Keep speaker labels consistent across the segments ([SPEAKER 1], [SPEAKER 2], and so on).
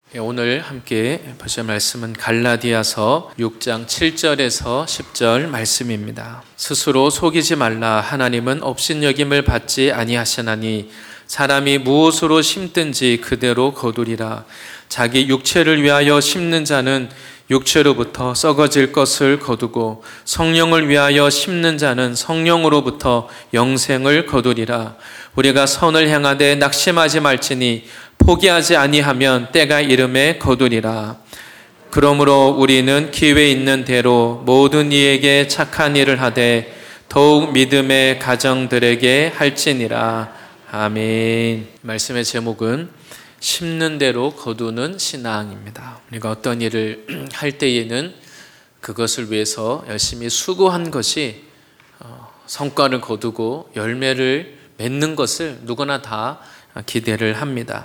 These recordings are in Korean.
[SPEAKER 1] 오늘 함께 보실 말씀은 갈라디아서 6장 7절에서 10절 말씀입니다. 스스로 속이지 말라. 하나님은 업신여김을 받지 아니하시나니 사람이 무엇으로 심든지 그대로 거두리라. 자기 육체를 위하여 심는 자는 육체로부터 썩어질 것을 거두고 성령을 위하여 심는 자는 성령으로부터 영생을 거두리라. 우리가 선을 행하되 낙심하지 말지니 포기하지 아니하면 때가 이름에 거두리라. 그러므로 우리는 기회 있는 대로 모든 이에게 착한 일을 하되 더욱 믿음의 가정들에게 할지니라. 아멘. 말씀의 제목은 심는 대로 거두는 신앙입니다. 우리가 어떤 일을 할 때에는 그것을 위해서 열심히 수고한 것이 성과를 거두고 열매를 맺는 것을 누구나 다 기대를 합니다.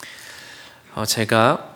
[SPEAKER 1] 제가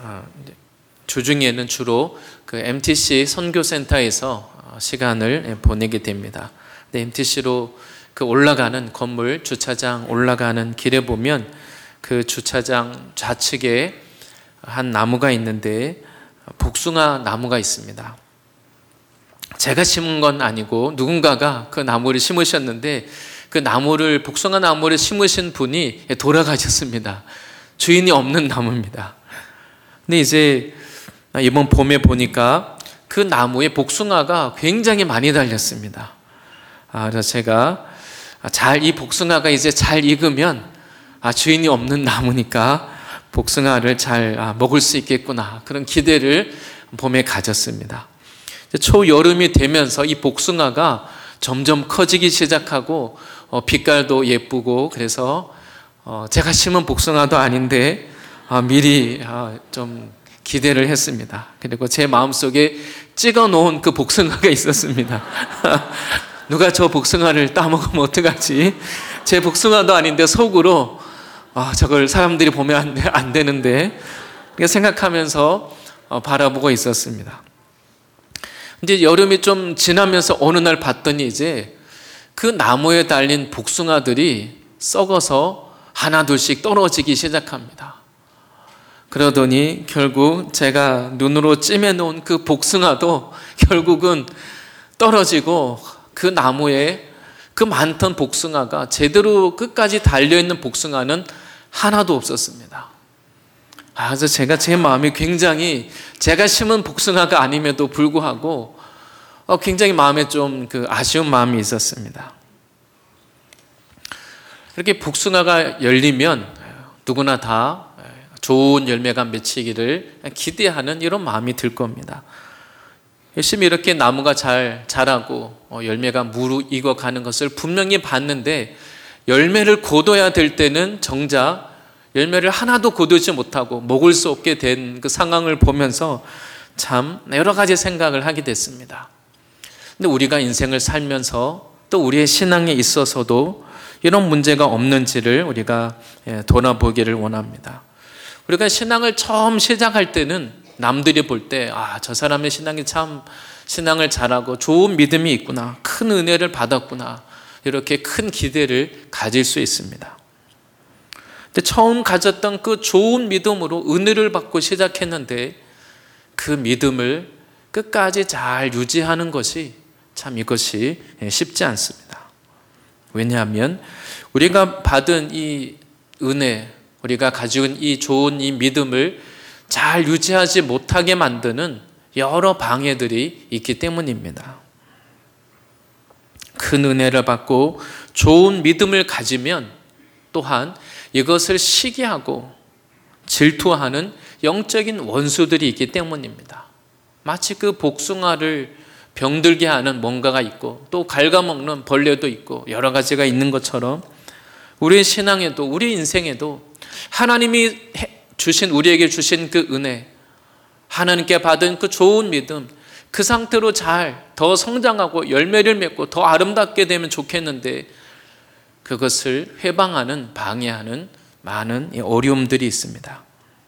[SPEAKER 1] 주중에는 주로 그 MTC 선교센터에서 시간을 보내게 됩니다. 근데 MTC로 그 올라가는 건물 주차장 올라가는 길에 보면 그 주차장 좌측에 한 나무가 있는데 복숭아 나무가 있습니다. 제가 심은 건 아니고 누군가가 그 나무를 심으셨는데 그 나무를 복숭아 나무를 심으신 분이 돌아가셨습니다. 주인이 없는 나무입니다. 근데 이제 이번 봄에 보니까 그 나무에 복숭아가 굉장히 많이 달렸습니다. 그래서 제가 이 복숭아가 이제 잘 익으면 주인이 없는 나무니까 복숭아를 잘 먹을 수 있겠구나, 그런 기대를 봄에 가졌습니다. 초여름이 되면서 이 복숭아가 점점 커지기 시작하고 빛깔도 예쁘고, 그래서 제가 심은 복숭아도 아닌데 미리 좀 기대를 했습니다. 그리고 제 마음속에 찍어 놓은 그 복숭아가 있었습니다. 누가 저 복숭아를 따먹으면 어떡하지? 제 복숭아도 아닌데 속으로 저걸 사람들이 보면 안 되는데 생각하면서 바라보고 있었습니다. 이제 여름이 좀 지나면서 어느 날 봤더니 이제 그 나무에 달린 복숭아들이 썩어서 하나 둘씩 떨어지기 시작합니다. 그러더니 결국 제가 눈으로 찜해놓은 그 복숭아도 결국은 떨어지고 그 나무에 그 많던 복숭아가 제대로 끝까지 달려있는 복숭아는 하나도 없었습니다. 그래서 제 마음이 굉장히, 제가 심은 복숭아가 아님에도 불구하고 굉장히 마음에 좀 아쉬운 마음이 있었습니다. 이렇게 복숭아가 열리면 누구나 다 좋은 열매가 맺히기를 기대하는 이런 마음이 들 겁니다. 열심히 이렇게 나무가 잘 자라고 열매가 무르익어가는 것을 분명히 봤는데, 열매를 거둬야 될 때는 정작 열매를 하나도 거두지 못하고 먹을 수 없게 된 그 상황을 보면서 참 여러 가지 생각을 하게 됐습니다. 근데 우리가 인생을 살면서 또 우리의 신앙에 있어서도 이런 문제가 없는지를 우리가 돌아보기를 원합니다. 우리가 신앙을 처음 시작할 때는 남들이 볼 때 저 사람의 신앙이 참 신앙을 잘하고 좋은 믿음이 있구나, 큰 은혜를 받았구나, 이렇게 큰 기대를 가질 수 있습니다. 근데 처음 가졌던 그 좋은 믿음으로 은혜를 받고 시작했는데 그 믿음을 끝까지 잘 유지하는 것이 참 이것이 쉽지 않습니다. 왜냐하면 우리가 받은 이 은혜, 우리가 가지고 있는 이 좋은 이 믿음을 잘 유지하지 못하게 만드는 여러 방해들이 있기 때문입니다. 큰 은혜를 받고 좋은 믿음을 가지면 또한 이것을 시기하고 질투하는 영적인 원수들이 있기 때문입니다. 마치 그 복숭아를 병들게 하는 뭔가가 있고 또 갉아먹는 벌레도 있고 여러 가지가 있는 것처럼 우리의 신앙에도, 우리 인생에도 하나님이 우리에게 주신 그 은혜, 하나님께 받은 그 좋은 믿음, 그 상태로 잘 더 성장하고 열매를 맺고 더 아름답게 되면 좋겠는데 그것을 회방하는, 방해하는 많은 어려움들이 있습니다.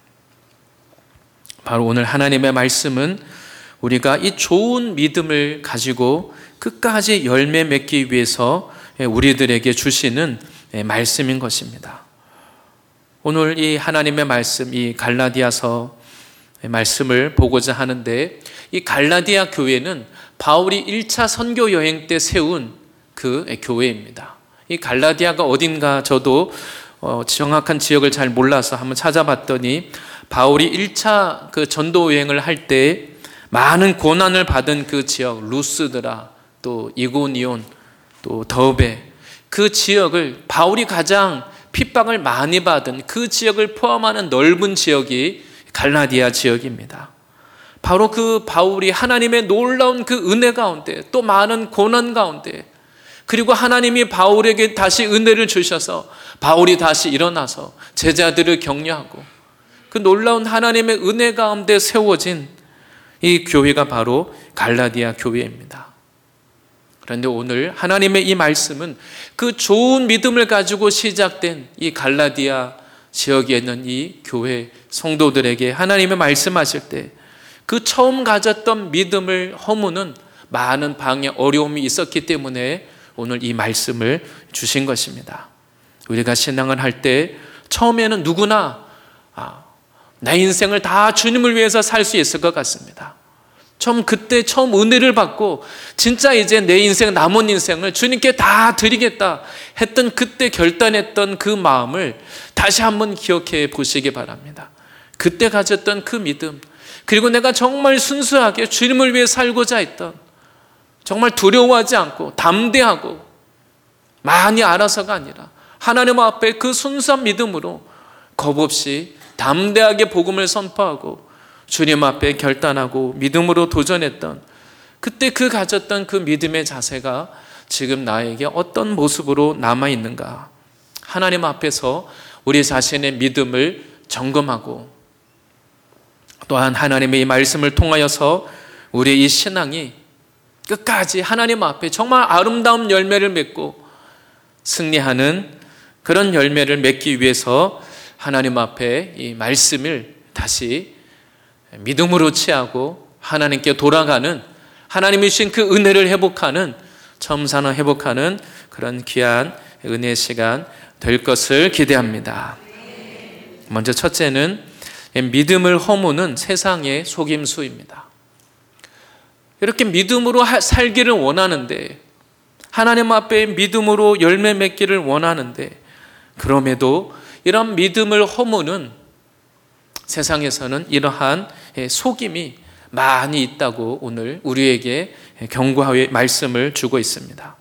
[SPEAKER 1] 바로 오늘 하나님의 말씀은 우리가 이 좋은 믿음을 가지고 끝까지 열매 맺기 위해서 우리들에게 주시는 말씀인 것입니다. 오늘 이 하나님의 말씀, 이 갈라디아서 말씀을 보고자 하는데, 이 갈라디아 교회는 바울이 1차 선교 여행 때 세운 그 교회입니다. 이 갈라디아가 어딘가 저도 정확한 지역을 잘 몰라서 한번 찾아봤더니, 바울이 1차 그 전도 여행을 할 때 많은 고난을 받은 그 지역, 루스드라, 또 이고니온, 또 더베, 그 지역을, 바울이 가장 핍박을 많이 받은 그 지역을 포함하는 넓은 지역이 갈라디아 지역입니다. 바로 그 바울이 하나님의 놀라운 그 은혜 가운데, 또 많은 고난 가운데, 그리고 하나님이 바울에게 다시 은혜를 주셔서 바울이 다시 일어나서 제자들을 격려하고, 그 놀라운 하나님의 은혜 가운데 세워진 이 교회가 바로 갈라디아 교회입니다. 그런데 오늘 하나님의 이 말씀은 그 좋은 믿음을 가지고 시작된 이 갈라디아 지역에 있는 이 교회 성도들에게 하나님의 말씀하실 때 그 처음 가졌던 믿음을 허무는 많은 방해, 어려움이 있었기 때문에 오늘 이 말씀을 주신 것입니다. 우리가 신앙을 할 때 처음에는 누구나 내 인생을 다 주님을 위해서 살 수 있을 것 같습니다. 그때 처음 은혜를 받고 진짜 이제 내 인생, 남은 인생을 주님께 다 드리겠다 했던, 그때 결단했던 그 마음을 다시 한번 기억해 보시기 바랍니다. 그때 가졌던 그 믿음, 그리고 내가 정말 순수하게 주님을 위해 살고자 했던, 정말 두려워하지 않고 담대하고 많이 알아서가 아니라 하나님 앞에 그 순수한 믿음으로 겁없이 담대하게 복음을 선포하고 주님 앞에 결단하고 믿음으로 도전했던, 그때 그 가졌던 그 믿음의 자세가 지금 나에게 어떤 모습으로 남아있는가, 하나님 앞에서 우리 자신의 믿음을 점검하고, 또한 하나님의 이 말씀을 통하여서 우리의 이 신앙이 끝까지 하나님 앞에 정말 아름다운 열매를 맺고 승리하는 그런 열매를 맺기 위해서 하나님 앞에 이 말씀을 다시 믿음으로 취하고 하나님께 돌아가는, 하나님이 주신 그 은혜를 회복하는, 점산을 회복하는 그런 귀한 은혜의 시간 될 것을 기대합니다. 먼저 첫째는 믿음을 허무는 세상의 속임수입니다. 이렇게 믿음으로 살기를 원하는데, 하나님 앞에 믿음으로 열매 맺기를 원하는데, 그럼에도 이런 믿음을 허무는 세상에서는 이러한 속임이 많이 있다고 오늘 우리에게 경고의 말씀을 주고 있습니다.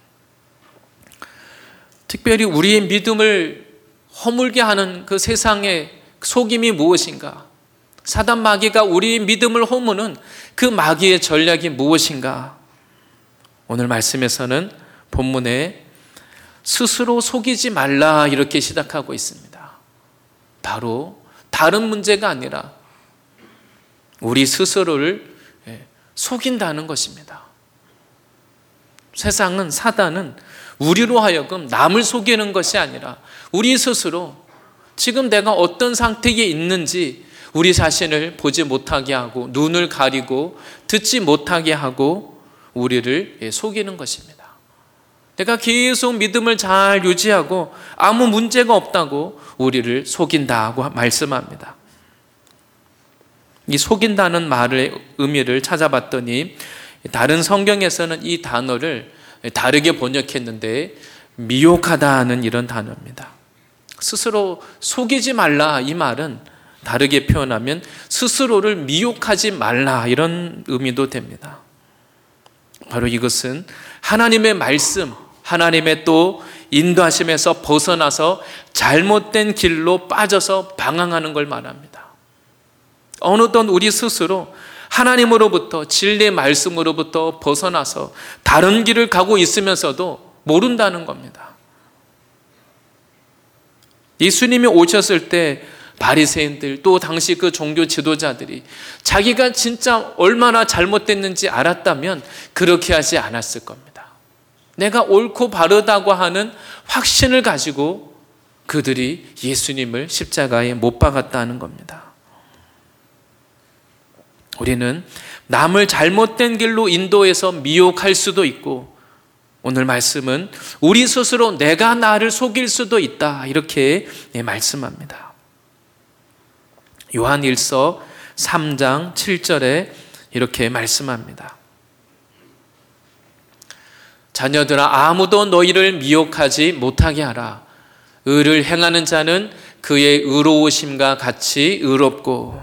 [SPEAKER 1] 특별히 우리의 믿음을 허물게 하는 그 세상의 속임이 무엇인가? 사단 마귀가 우리의 믿음을 허무는 그 마귀의 전략이 무엇인가? 오늘 말씀에서는 본문에 스스로 속이지 말라 이렇게 시작하고 있습니다. 바로 다른 문제가 아니라 우리 스스로를 속인다는 것입니다. 세상은, 사단은 우리로 하여금 남을 속이는 것이 아니라 우리 스스로 지금 내가 어떤 상태에 있는지 우리 자신을 보지 못하게 하고, 눈을 가리고 듣지 못하게 하고 우리를 속이는 것입니다. 내가 계속 믿음을 잘 유지하고 아무 문제가 없다고 우리를 속인다고 말씀합니다. 이 속인다는 말의 의미를 찾아봤더니 다른 성경에서는 이 단어를 다르게 번역했는데 미혹하다는 이런 단어입니다. 스스로 속이지 말라, 이 말은 다르게 표현하면 스스로를 미혹하지 말라, 이런 의미도 됩니다. 바로 이것은 하나님의 말씀, 하나님의 또 인도하심에서 벗어나서 잘못된 길로 빠져서 방황하는 걸 말합니다. 어느덧 우리 스스로 하나님으로부터, 진리의 말씀으로부터 벗어나서 다른 길을 가고 있으면서도 모른다는 겁니다. 예수님이 오셨을 때 바리새인들, 또 당시 그 종교 지도자들이 자기가 진짜 얼마나 잘못됐는지 알았다면 그렇게 하지 않았을 겁니다. 내가 옳고 바르다고 하는 확신을 가지고 그들이 예수님을 십자가에 못 박았다는 겁니다. 우리는 남을 잘못된 길로 인도해서 미혹할 수도 있고, 오늘 말씀은 우리 스스로 내가 나를 속일 수도 있다, 이렇게 말씀합니다. 요한 1서 3장 7절에 이렇게 말씀합니다. 자녀들아, 아무도 너희를 미혹하지 못하게 하라. 의를 행하는 자는 그의 의로우심과 같이 의롭고.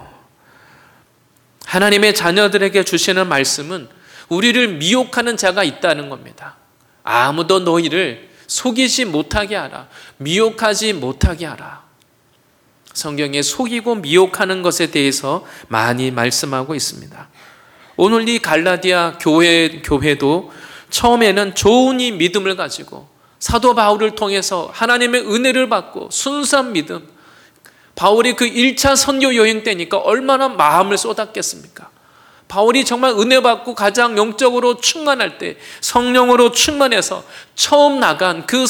[SPEAKER 1] 하나님의 자녀들에게 주시는 말씀은 우리를 미혹하는 자가 있다는 겁니다. 아무도 너희를 속이지 못하게 하라. 미혹하지 못하게 하라. 성경에 속이고 미혹하는 것에 대해서 많이 말씀하고 있습니다. 오늘 이 갈라디아 교회도 처음에는 좋은 이 믿음을 가지고 사도 바울을 통해서 하나님의 은혜를 받고 순수한 믿음, 바울이 그 1차 선교 여행 때니까 얼마나 마음을 쏟았겠습니까? 바울이 정말 은혜 받고 가장 영적으로 충만할 때, 성령으로 충만해서 처음 나간 그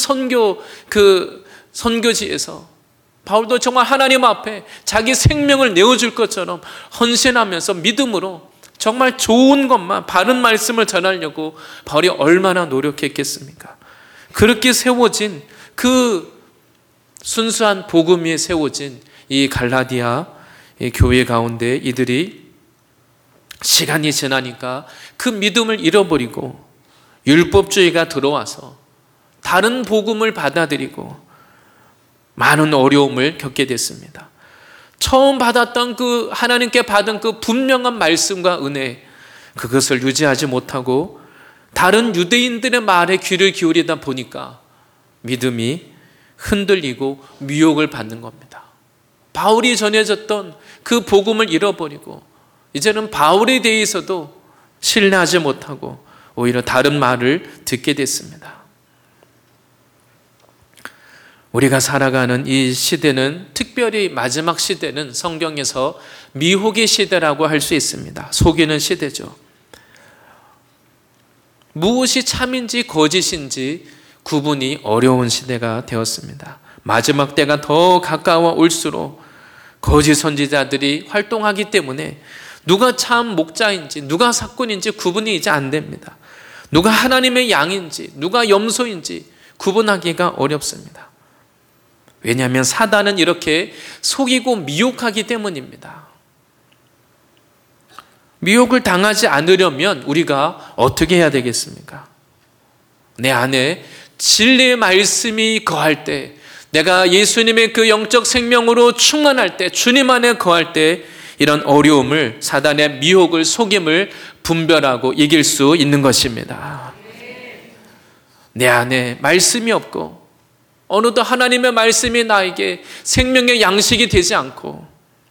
[SPEAKER 1] 선교지에서 바울도 정말 하나님 앞에 자기 생명을 내어줄 것처럼 헌신하면서 믿음으로 정말 좋은 것만, 바른 말씀을 전하려고 바울이 얼마나 노력했겠습니까? 그렇게 세워진 그 순수한 복음 위에 세워진 이 갈라디아 교회 가운데 이들이 시간이 지나니까 그 믿음을 잃어버리고 율법주의가 들어와서 다른 복음을 받아들이고 많은 어려움을 겪게 됐습니다. 처음 받았던 그 하나님께 받은 그 분명한 말씀과 은혜, 그것을 유지하지 못하고 다른 유대인들의 말에 귀를 기울이다 보니까 믿음이 흔들리고 미혹을 받는 겁니다. 바울이 전해졌던 그 복음을 잃어버리고 이제는 바울에 대해서도 신뢰하지 못하고 오히려 다른 말을 듣게 됐습니다. 우리가 살아가는 이 시대는, 특별히 마지막 시대는 성경에서 미혹의 시대라고 할 수 있습니다. 속이는 시대죠. 무엇이 참인지 거짓인지 구분이 어려운 시대가 되었습니다. 마지막 때가 더 가까워 올수록 거짓 선지자들이 활동하기 때문에 누가 참 목자인지 누가 사꾼인지 구분이 이제 안 됩니다. 누가 하나님의 양인지 누가 염소인지 구분하기가 어렵습니다. 왜냐하면 사단은 이렇게 속이고 미혹하기 때문입니다. 미혹을 당하지 않으려면 우리가 어떻게 해야 되겠습니까? 내 안에 진리의 말씀이 거할 때, 내가 예수님의 그 영적 생명으로 충만할 때, 주님 안에 거할 때 이런 어려움을, 사단의 미혹을, 속임을 분별하고 이길 수 있는 것입니다. 내 안에 말씀이 없고 어느덧 하나님의 말씀이 나에게 생명의 양식이 되지 않고,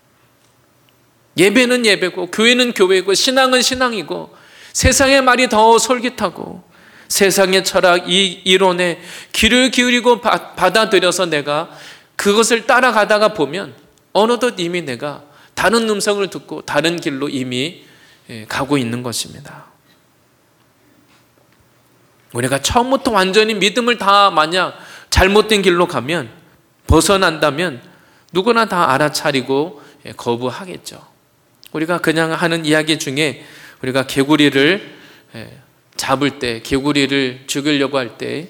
[SPEAKER 1] 예배는 예배고 교회는 교회고 신앙은 신앙이고 세상의 말이 더 솔깃하고 세상의 철학, 이 이론에 귀를 기울이고 받아들여서 내가 그것을 따라가다가 보면 어느덧 이미 내가 다른 음성을 듣고 다른 길로 이미 가고 있는 것입니다. 우리가 처음부터 완전히 믿음을 다 만약 잘못된 길로 가면, 벗어난다면 누구나 다 알아차리고 거부하겠죠. 우리가 그냥 하는 이야기 중에 우리가 개구리를 잡을 때, 개구리를 죽이려고 할 때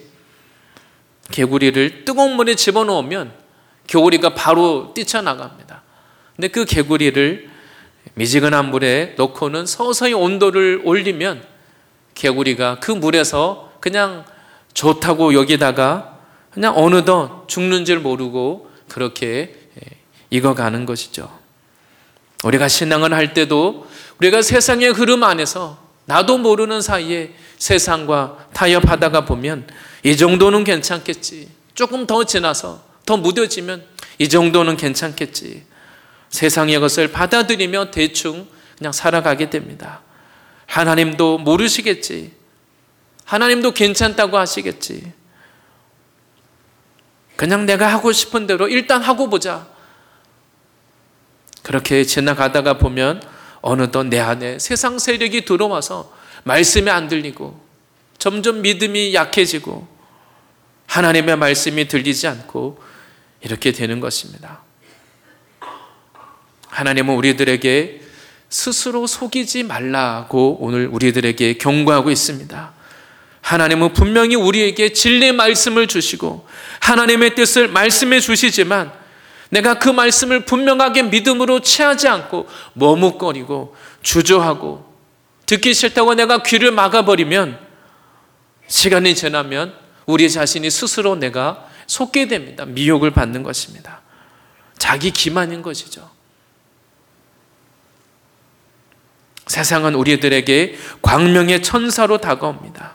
[SPEAKER 1] 개구리를 뜨거운 물에 집어넣으면 개구리가 바로 뛰쳐나갑니다. 근데 그 개구리를 미지근한 물에 넣고는 서서히 온도를 올리면 개구리가 그 물에서 그냥 좋다고 여기다가 그냥 어느덧 죽는 줄 모르고 그렇게 익어가는 것이죠. 우리가 신앙을 할 때도 우리가 세상의 흐름 안에서 나도 모르는 사이에 세상과 타협하다가 보면 이 정도는 괜찮겠지, 조금 더 지나서 더 무뎌지면 이 정도는 괜찮겠지, 세상의 것을 받아들이며 대충 그냥 살아가게 됩니다. 하나님도 모르시겠지, 하나님도 괜찮다고 하시겠지, 그냥 내가 하고 싶은 대로 일단 하고 보자, 그렇게 지나가다가 보면 어느덧 내 안에 세상 세력이 들어와서 말씀이 안 들리고 점점 믿음이 약해지고 하나님의 말씀이 들리지 않고 이렇게 되는 것입니다. 하나님은 우리들에게 스스로 속이지 말라고 오늘 우리들에게 경고하고 있습니다. 하나님은 분명히 우리에게 진리의 말씀을 주시고 하나님의 뜻을 말씀해 주시지만 내가 그 말씀을 분명하게 믿음으로 취하지 않고 머뭇거리고 주저하고 듣기 싫다고 내가 귀를 막아버리면 시간이 지나면 우리 자신이 스스로 내가 속게 됩니다. 미혹을 받는 것입니다. 자기 기만인 것이죠. 세상은 우리들에게 광명의 천사로 다가옵니다.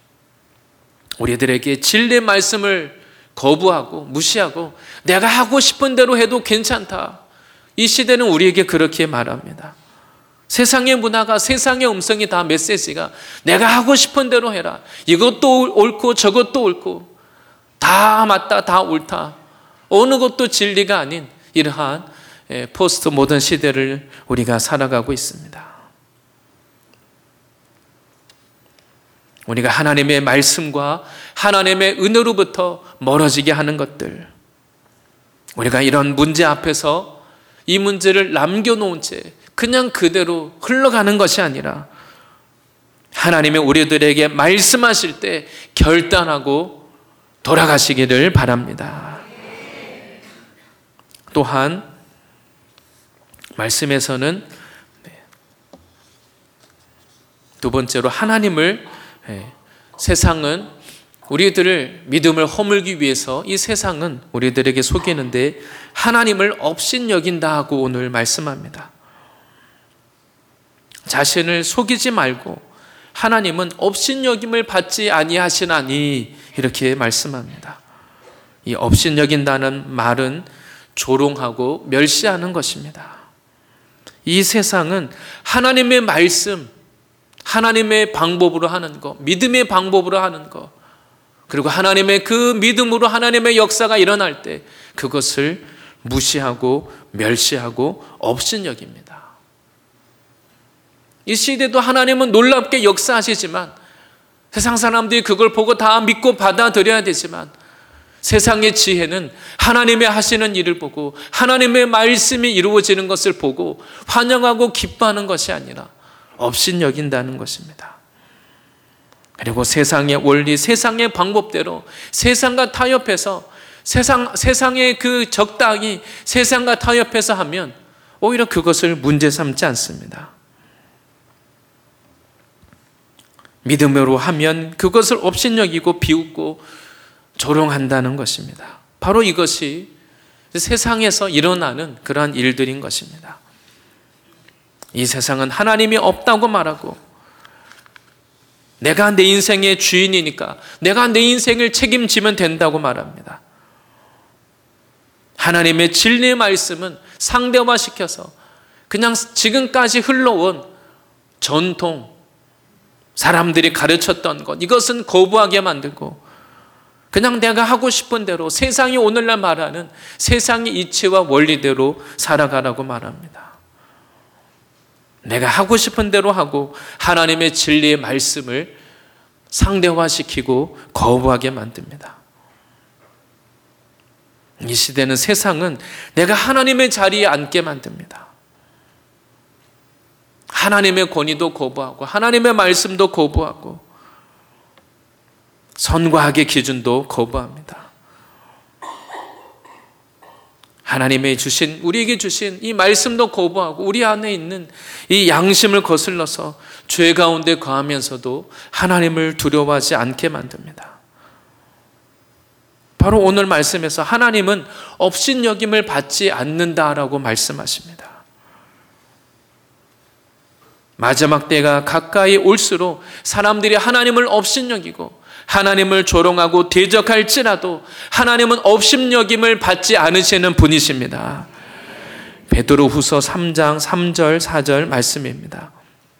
[SPEAKER 1] 우리들에게 진리의 말씀을 거부하고 무시하고 내가 하고 싶은 대로 해도 괜찮다. 이 시대는 우리에게 그렇게 말합니다. 세상의 문화가, 세상의 음성이 다 메시지가 내가 하고 싶은 대로 해라. 이것도 옳고 저것도 옳고 다 맞다, 다 옳다. 어느 것도 진리가 아닌 이러한 포스트 모던 시대를 우리가 살아가고 있습니다. 우리가 하나님의 말씀과 하나님의 은혜로부터 멀어지게 하는 것들, 우리가 이런 문제 앞에서 이 문제를 남겨놓은 채 그냥 그대로 흘러가는 것이 아니라 하나님의 우리들에게 말씀하실 때 결단하고 돌아가시기를 바랍니다. 또한 말씀에서는 두 번째로 하나님을, 세상은 우리들을 믿음을 허물기 위해서 이 세상은 우리들에게 속이는데 하나님을 업신여긴다 하고 오늘 말씀합니다. 자신을 속이지 말고 하나님은 업신여김을 받지 아니하시나니 이렇게 말씀합니다. 이 업신여긴다는 말은 조롱하고 멸시하는 것입니다. 이 세상은 하나님의 말씀, 하나님의 방법으로 하는 것, 믿음의 방법으로 하는 것, 그리고 하나님의 그 믿음으로 하나님의 역사가 일어날 때 그것을 무시하고 멸시하고 업신여깁니다. 이 시대도 하나님은 놀랍게 역사하시지만 세상 사람들이 그걸 보고 다 믿고 받아들여야 되지만 세상의 지혜는 하나님의 하시는 일을 보고 하나님의 말씀이 이루어지는 것을 보고 환영하고 기뻐하는 것이 아니라 업신여긴다는 것입니다. 그리고 세상의 원리, 세상의 방법대로 세상과 타협해서 세상의 그 적당히 세상과 타협해서 하면 오히려 그것을 문제 삼지 않습니다. 믿음으로 하면 그것을 업신여기고 비웃고 조롱한다는 것입니다. 바로 이것이 세상에서 일어나는 그러한 일들인 것입니다. 이 세상은 하나님이 없다고 말하고 내가 내 인생의 주인이니까 내가 내 인생을 책임지면 된다고 말합니다. 하나님의 진리의 말씀은 상대화시켜서 그냥 지금까지 흘러온 전통, 사람들이 가르쳤던 것, 이것은 거부하게 만들고 그냥 내가 하고 싶은 대로 세상이 오늘날 말하는 세상의 이치와 원리대로 살아가라고 말합니다. 내가 하고 싶은 대로 하고 하나님의 진리의 말씀을 상대화시키고 거부하게 만듭니다. 이 시대는, 세상은 내가 하나님의 자리에 앉게 만듭니다. 하나님의 권위도 거부하고 하나님의 말씀도 거부하고 선과 악의 기준도 거부합니다. 하나님의 주신, 우리에게 주신 이 말씀도 거부하고 우리 안에 있는 이 양심을 거슬러서 죄 가운데 거하면서도 하나님을 두려워하지 않게 만듭니다. 바로 오늘 말씀에서 하나님은 업신여김을 받지 않는다라고 말씀하십니다. 마지막 때가 가까이 올수록 사람들이 하나님을 업신여기고 하나님을 조롱하고 대적할지라도 하나님은 업신여김을 받지 않으시는 분이십니다. 베드로후서 3장 3절 4절 말씀입니다.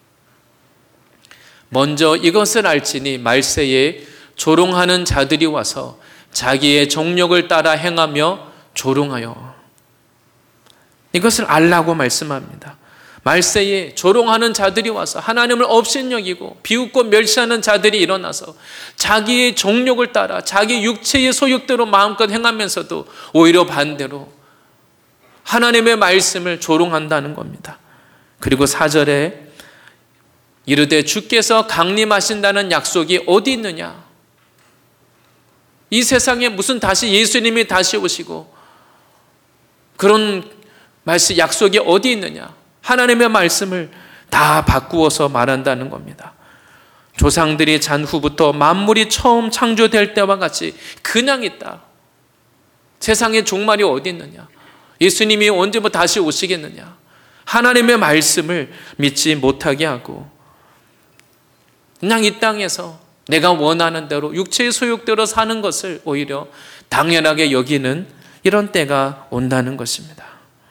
[SPEAKER 1] 먼저 이것을 알지니 말세에 조롱하는 자들이 와서 자기의 정욕을 따라 행하며 조롱하여. 이것을 알라고 말씀합니다. 말세에 조롱하는 자들이 와서 하나님을 업신여기고 비웃고 멸시하는 자들이 일어나서 자기의 정욕을 따라 자기 육체의 소욕대로 마음껏 행하면서도 오히려 반대로 하나님의 말씀을 조롱한다는 겁니다. 그리고 4절에 이르되 주께서 강림하신다는 약속이 어디 있느냐? 이 세상에 무슨 다시 예수님이 다시 오시고 그런 말씀 약속이 어디 있느냐? 하나님의 말씀을 다 바꾸어서 말한다는 겁니다. 조상들이 잔 후부터 만물이 처음 창조될 때와 같이 그냥 있다. 세상에 종말이 어디 있느냐? 예수님이 언제 다시 오시겠느냐? 하나님의 말씀을 믿지 못하게 하고 그냥 이 땅에서 내가 원하는 대로 육체의 소욕대로 사는 것을 오히려 당연하게 여기는 이런 때가 온다는 것입니다.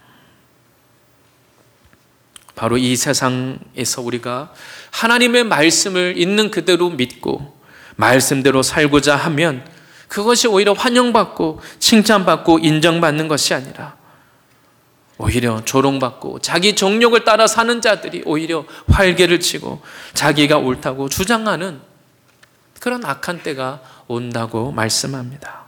[SPEAKER 1] 바로 이 세상에서 우리가 하나님의 말씀을 있는 그대로 믿고 말씀대로 살고자 하면 그것이 오히려 환영받고 칭찬받고 인정받는 것이 아니라 오히려 조롱받고 자기 정욕을 따라 사는 자들이 오히려 활개를 치고 자기가 옳다고 주장하는 그런 악한 때가 온다고 말씀합니다.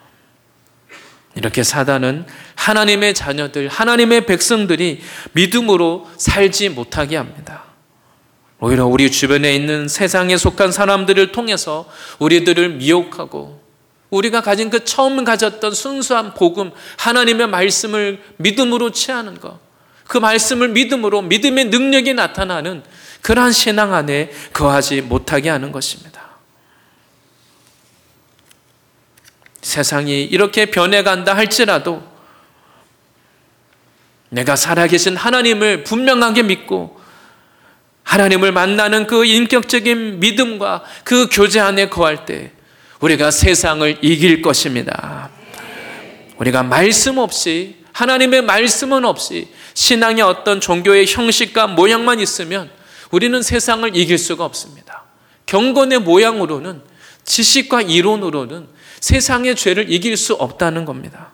[SPEAKER 1] 이렇게 사단은 하나님의 자녀들, 하나님의 백성들이 믿음으로 살지 못하게 합니다. 오히려 우리 주변에 있는 세상에 속한 사람들을 통해서 우리들을 미혹하고 우리가 가진 그 처음 가졌던 순수한 복음, 하나님의 말씀을 믿음으로 취하는 것, 그 말씀을 믿음으로 믿음의 능력이 나타나는 그러한 신앙 안에 거하지 못하게 하는 것입니다. 세상이 이렇게 변해간다 할지라도 내가 살아계신 하나님을 분명하게 믿고 하나님을 만나는 그 인격적인 믿음과 그 교제 안에 거할 때 우리가 세상을 이길 것입니다. 우리가 말씀 없이, 하나님의 말씀은 없이 신앙의 어떤 종교의 형식과 모양만 있으면 우리는 세상을 이길 수가 없습니다. 경건의 모양으로는, 지식과 이론으로는 세상의 죄를 이길 수 없다는 겁니다.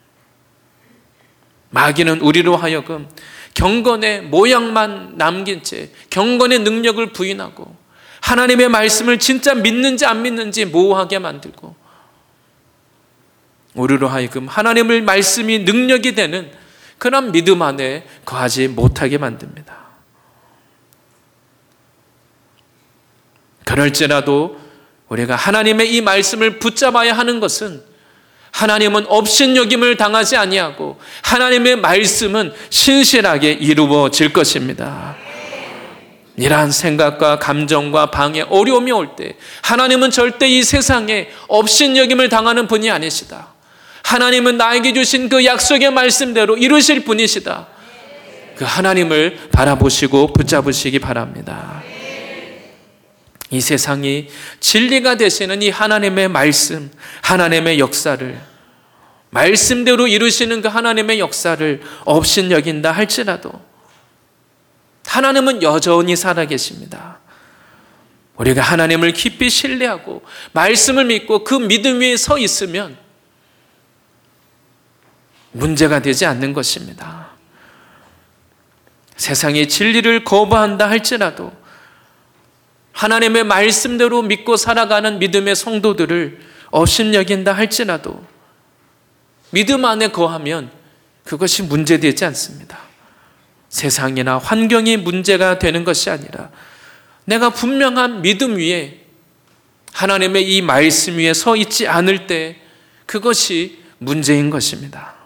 [SPEAKER 1] 마귀는 우리로 하여금 경건의 모양만 남긴 채 경건의 능력을 부인하고 하나님의 말씀을 진짜 믿는지 안 믿는지 모호하게 만들고 우리로 하여금 하나님의 말씀이 능력이 되는 그런 믿음 안에 거하지 못하게 만듭니다. 그럴지라도 우리가 하나님의 이 말씀을 붙잡아야 하는 것은 하나님은 업신여김을 당하지 아니하고 하나님의 말씀은 신실하게 이루어질 것입니다. 이러한 생각과 감정과 방해, 어려움이 올 때 하나님은 절대 이 세상에 업신여김을 당하는 분이 아니시다. 하나님은 나에게 주신 그 약속의 말씀대로 이루실 분이시다. 그 하나님을 바라보시고 붙잡으시기 바랍니다. 이 세상이 진리가 되시는 이 하나님의 말씀, 하나님의 역사를, 말씀대로 이루시는 그 하나님의 역사를 업신여긴다 할지라도 하나님은 여전히 살아계십니다. 우리가 하나님을 깊이 신뢰하고 말씀을 믿고 그 믿음 위에 서 있으면 문제가 되지 않는 것입니다. 세상이 진리를 거부한다 할지라도 하나님의 말씀대로 믿고 살아가는 믿음의 성도들을 업신여긴다 할지라도 믿음 안에 거하면 그것이 문제되지 않습니다. 세상이나 환경이 문제가 되는 것이 아니라 내가 분명한 믿음 위에 하나님의 이 말씀 위에 서 있지 않을 때 그것이 문제인 것입니다.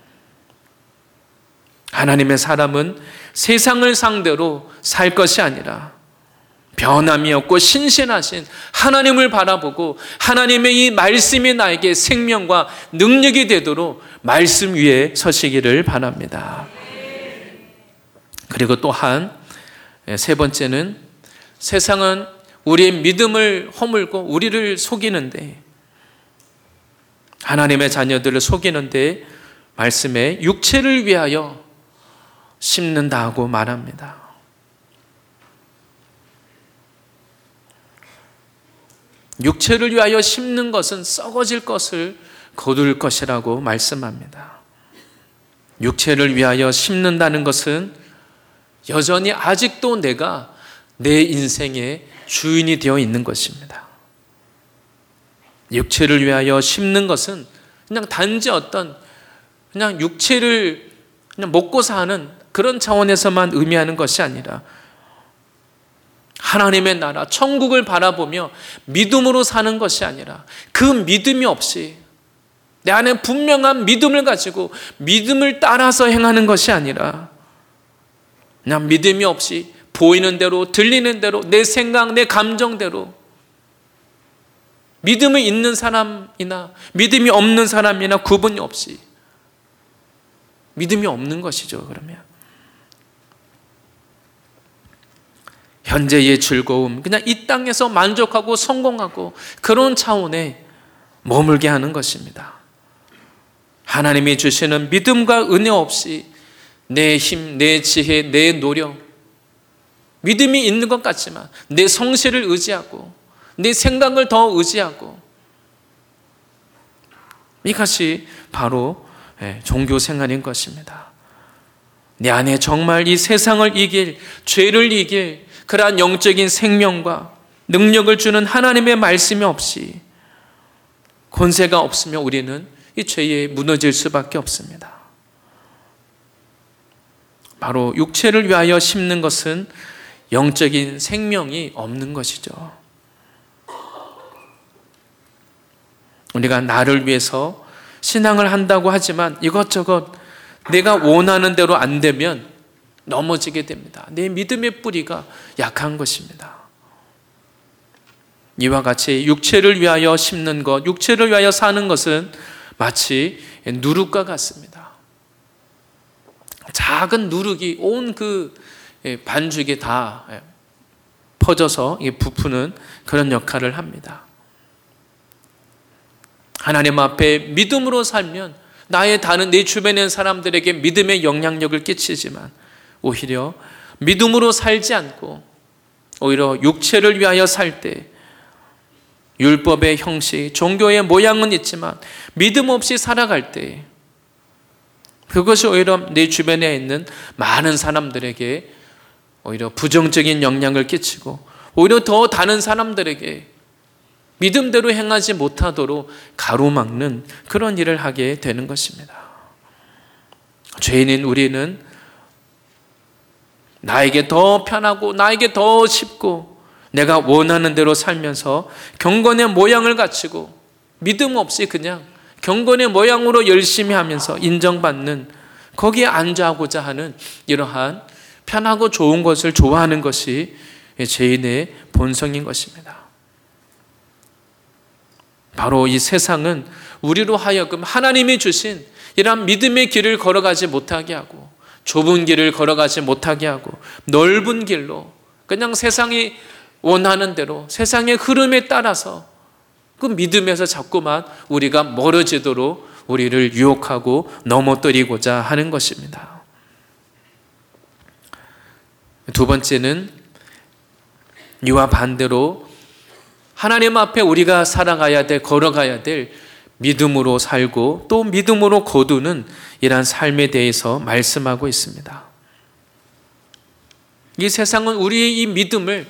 [SPEAKER 1] 하나님의 사람은 세상을 상대로 살 것이 아니라 변함이 없고 신실하신 하나님을 바라보고 하나님의 이 말씀이 나에게 생명과 능력이 되도록 말씀 위에 서시기를 바랍니다. 그리고 또한 세 번째는 세상은 우리의 믿음을 허물고 우리를 속이는데 하나님의 자녀들을 속이는데 말씀에 육체를 위하여 심는다고 말합니다. 육체를 위하여 심는 것은 썩어질 것을 거둘 것이라고 말씀합니다. 육체를 위하여 심는다는 것은 여전히 아직도 내가 내 인생의 주인이 되어 있는 것입니다. 육체를 위하여 심는 것은 그냥 단지 어떤 그냥 육체를 그냥 먹고 사는 그런 차원에서만 의미하는 것이 아니라 하나님의 나라, 천국을 바라보며 믿음으로 사는 것이 아니라 그 믿음이 없이 내 안에 분명한 믿음을 가지고 믿음을 따라서 행하는 것이 아니라 그냥 믿음이 없이 보이는 대로 들리는 대로 내 생각, 내 감정대로 믿음이 있는 사람이나 믿음이 없는 사람이나 구분이 없이 믿음이 없는 것이죠. 그러면 현재의 즐거움, 그냥 이 땅에서 만족하고 성공하고 그런 차원에 머물게 하는 것입니다. 하나님이 주시는 믿음과 은혜 없이 내 힘, 내 지혜, 내 노력, 믿음이 있는 것 같지만 내 성실을 의지하고 내 생각을 더 의지하고, 이것이 바로 종교 생활인 것입니다. 내 안에 정말 이 세상을 이길, 죄를 이길 그러한 영적인 생명과 능력을 주는 하나님의 말씀이 없이, 권세가 없으면 우리는 이 죄에 무너질 수밖에 없습니다. 바로 육체를 위하여 심는 것은 영적인 생명이 없는 것이죠. 우리가 나를 위해서 신앙을 한다고 하지만 이것저것 내가 원하는 대로 안 되면 넘어지게 됩니다. 내 믿음의 뿌리가 약한 것입니다. 이와 같이 육체를 위하여 심는 것, 육체를 위하여 사는 것은 마치 누룩과 같습니다. 작은 누룩이 온 그 반죽에 다 퍼져서 부푸는 그런 역할을 합니다. 하나님 앞에 믿음으로 살면 나의 다른 내 주변에 있는 사람들에게 믿음의 영향력을 끼치지만, 오히려 믿음으로 살지 않고 오히려 육체를 위하여 살 때 율법의 형식, 종교의 모양은 있지만 믿음 없이 살아갈 때 그것이 오히려 내 주변에 있는 많은 사람들에게 오히려 부정적인 영향을 끼치고, 오히려 더 다른 사람들에게 믿음대로 행하지 못하도록 가로막는 그런 일을 하게 되는 것입니다. 죄인인 우리는 나에게 더 편하고 나에게 더 쉽고 내가 원하는 대로 살면서 경건의 모양을 갖추고 믿음 없이 그냥 경건의 모양으로 열심히 하면서 인정받는, 거기에 안주하고자 하는 이러한 편하고 좋은 것을 좋아하는 것이 죄인의 본성인 것입니다. 바로 이 세상은 우리로 하여금 하나님이 주신 이러한 믿음의 길을 걸어가지 못하게 하고, 좁은 길을 걸어가지 못하게 하고, 넓은 길로 그냥 세상이 원하는 대로 세상의 흐름에 따라서 그 믿음에서 자꾸만 우리가 멀어지도록 우리를 유혹하고 넘어뜨리고자 하는 것입니다. 두 번째는 이와 반대로 하나님 앞에 우리가 살아가야 될, 걸어가야 될 믿음으로 살고 또 믿음으로 거두는 이러한 삶에 대해서 말씀하고 있습니다. 이 세상은 우리의 이 믿음을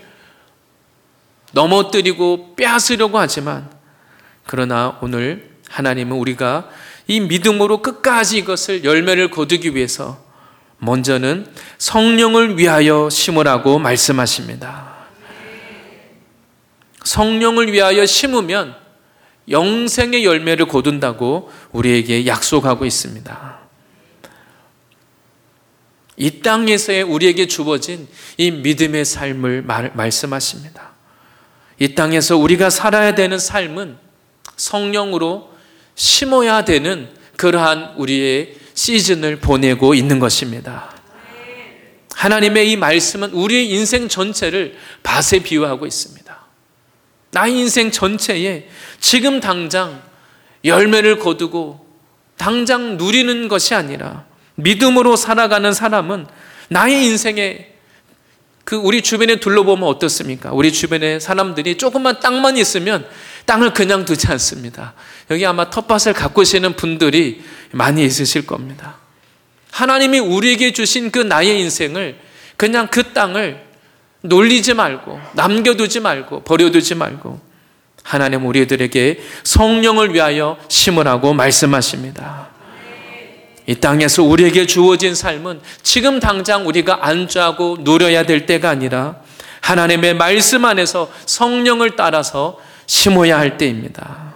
[SPEAKER 1] 넘어뜨리고 빼앗으려고 하지만, 그러나 오늘 하나님은 우리가 이 믿음으로 끝까지 이것을 열매를 거두기 위해서 먼저는 성령을 위하여 심으라고 말씀하십니다. 성령을 위하여 심으면 영생의 열매를 거둔다고 우리에게 약속하고 있습니다. 이 땅에서의 우리에게 주어진 이 믿음의 삶을 말씀하십니다. 이 땅에서 우리가 살아야 되는 삶은 성령으로 심어야 되는 그러한 우리의 시즌을 보내고 있는 것입니다. 하나님의 이 말씀은 우리의 인생 전체를 밭에 비유하고 있습니다. 나의 인생 전체에 지금 당장 열매를 거두고 당장 누리는 것이 아니라 믿음으로 살아가는 사람은 나의 인생에 우리 주변에 둘러보면 어떻습니까? 우리 주변에 사람들이 조금만 땅만 있으면 땅을 그냥 두지 않습니다. 여기 아마 텃밭을 가꾸시는 분들이 많이 있으실 겁니다. 하나님이 우리에게 주신 그 나의 인생을 그냥 그 땅을 놀리지 말고 남겨두지 말고 버려두지 말고 하나님 우리들에게 성령을 위하여 심으라고 말씀하십니다. 이 땅에서 우리에게 주어진 삶은 지금 당장 우리가 안주하고 누려야 될 때가 아니라 하나님의 말씀 안에서 성령을 따라서 심어야 할 때입니다.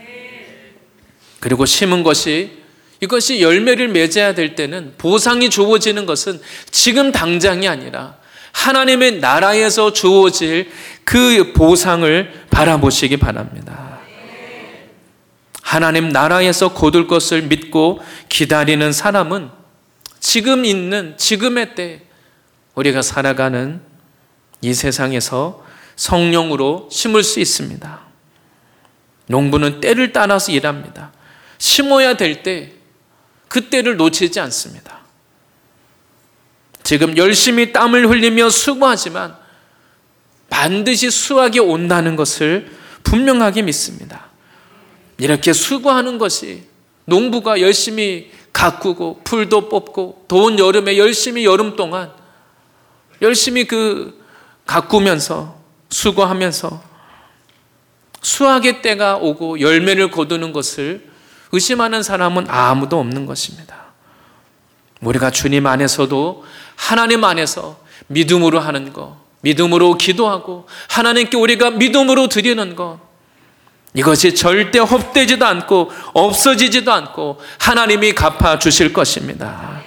[SPEAKER 1] 그리고 심은 것이 이것이 열매를 맺어야 될 때는 보상이 주어지는 것은 지금 당장이 아니라 하나님의 나라에서 주어질 그 보상을 바라보시기 바랍니다. 하나님 나라에서 거둘 것을 믿고 기다리는 사람은 지금 있는 지금의 때 우리가 살아가는 이 세상에서 성령으로 심을 수 있습니다. 농부는 때를 따라서 일합니다. 심어야 될 때 그 때를 놓치지 않습니다. 지금 열심히 땀을 흘리며 수고하지만 반드시 수확이 온다는 것을 분명하게 믿습니다. 이렇게 수고하는 것이 농부가 열심히 가꾸고 풀도 뽑고 더운 여름에 열심히 여름 동안 열심히 가꾸면서 수고하면서 수확의 때가 오고 열매를 거두는 것을 의심하는 사람은 아무도 없는 것입니다. 우리가 주님 안에서도 하나님 안에서 믿음으로 하는 것, 믿음으로 기도하고 하나님께 우리가 믿음으로 드리는 것, 이것이 절대 헛되지도 않고 없어지지도 않고 하나님이 갚아주실 것입니다.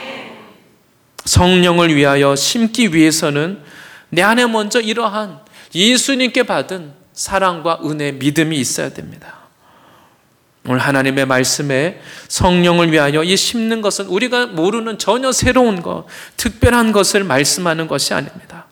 [SPEAKER 1] 성령을 위하여 심기 위해서는 내 안에 먼저 이러한 예수님께 받은 사랑과 은혜, 믿음이 있어야 됩니다. 오늘 하나님의 말씀에 성령을 위하여 이 심는 것은 우리가 모르는 전혀 새로운 것, 특별한 것을 말씀하는 것이 아닙니다.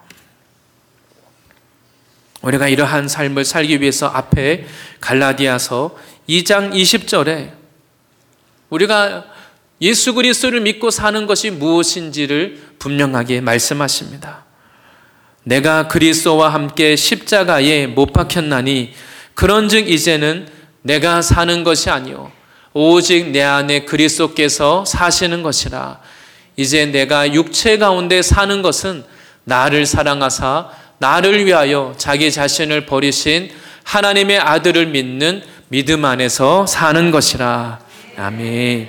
[SPEAKER 1] 우리가 이러한 삶을 살기 위해서 앞에 갈라디아서 2장 20절에 우리가 예수 그리스도를 믿고 사는 것이 무엇인지를 분명하게 말씀하십니다. 내가 그리스도와 함께 십자가에 못 박혔나니 그런즉 이제는 내가 사는 것이 아니요 오직 내 안에 그리스도께서 사시는 것이라. 이제 내가 육체 가운데 사는 것은 나를 사랑하사 나를 위하여 자기 자신을 버리신 하나님의 아들을 믿는 믿음 안에서 사는 것이라. 아멘.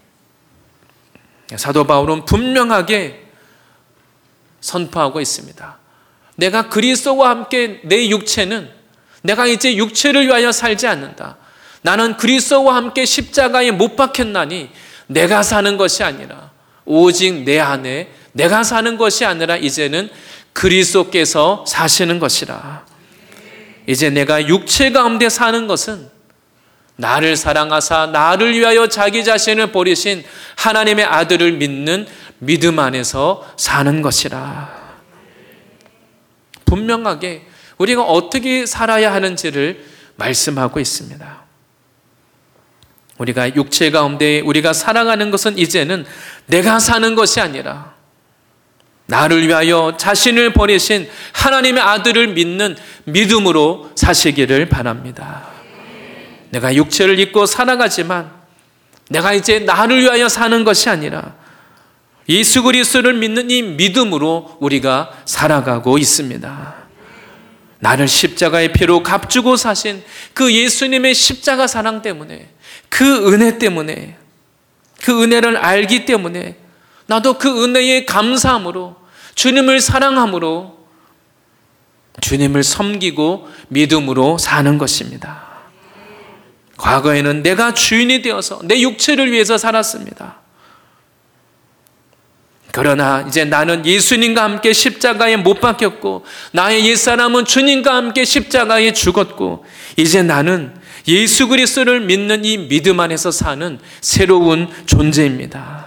[SPEAKER 1] 사도 바울은 분명하게 선포하고 있습니다. 내가 그리스도와 함께 내 육체는 내가 이제 육체를 위하여 살지 않는다. 나는 그리스도와 함께 십자가에 못 박혔나니 내가 사는 것이 아니라 오직 내 안에 내가 사는 것이 아니라 이제는 그리스도께서 사시는 것이라. 이제 내가 육체 가운데 사는 것은 나를 사랑하사 나를 위하여 자기 자신을 버리신 하나님의 아들을 믿는 믿음 안에서 사는 것이라. 분명하게 우리가 어떻게 살아야 하는지를 말씀하고 있습니다. 우리가 육체 가운데 우리가 살아가는 것은 이제는 내가 사는 것이 아니라 나를 위하여 자신을 버리신 하나님의 아들을 믿는 믿음으로 사시기를 바랍니다. 내가 육체를 입고 살아가지만 내가 이제 나를 위하여 사는 것이 아니라 예수 그리스도를 믿는 이 믿음으로 우리가 살아가고 있습니다. 나를 십자가의 피로 값주고 사신 그 예수님의 십자가 사랑 때문에, 그 은혜 때문에, 그 은혜를 알기 때문에 나도 그 은혜에 감사함으로 주님을 사랑함으로 주님을 섬기고 믿음으로 사는 것입니다. 과거에는 내가 주인이 되어서 내 육체를 위해서 살았습니다. 그러나 이제 나는 예수님과 함께 십자가에 못 박혔고 나의 옛사람은 주님과 함께 십자가에 죽었고 이제 나는 예수 그리스도를 믿는 이 믿음 안에서 사는 새로운 존재입니다.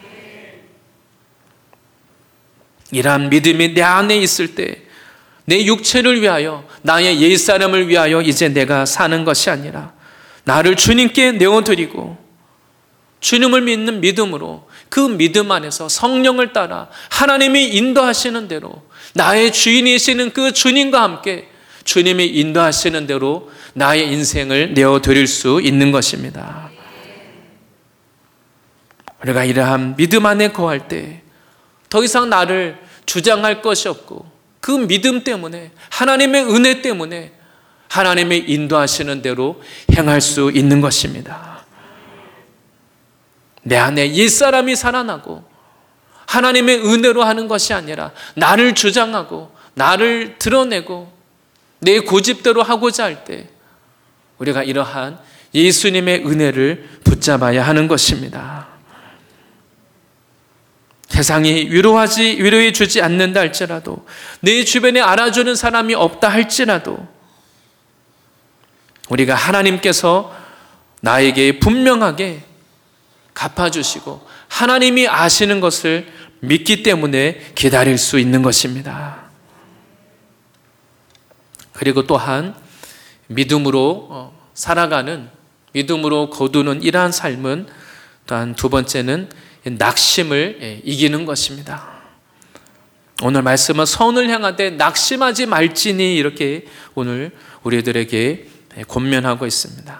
[SPEAKER 1] 이러한 믿음이 내 안에 있을 때 내 육체를 위하여 나의 옛사람을 위하여 이제 내가 사는 것이 아니라 나를 주님께 내어드리고 주님을 믿는 믿음으로 그 믿음 안에서 성령을 따라 하나님이 인도하시는 대로 나의 주인이시는 그 주님과 함께 주님이 인도하시는 대로 나의 인생을 내어드릴 수 있는 것입니다. 우리가 이러한 믿음 안에 거할 때 더 이상 나를 주장할 것이 없고 그 믿음 때문에 하나님의 은혜 때문에 하나님이 인도하시는 대로 행할 수 있는 것입니다. 내 안에 옛사람이 살아나고 하나님의 은혜로 하는 것이 아니라 나를 주장하고 나를 드러내고 내 고집대로 하고자 할 때 우리가 이러한 예수님의 은혜를 붙잡아야 하는 것입니다. 세상이 위로해 주지 않는다 할지라도, 내 주변에 알아주는 사람이 없다 할지라도 우리가 하나님께서 나에게 분명하게 갚아주시고 하나님이 아시는 것을 믿기 때문에 기다릴 수 있는 것입니다. 그리고 또한 믿음으로 살아가는, 믿음으로 거두는 이러한 삶은 또한 두 번째는 낙심을 이기는 것입니다. 오늘 말씀은 선을 향하되 낙심하지 말지니 이렇게 오늘 우리들에게 권면하고 있습니다.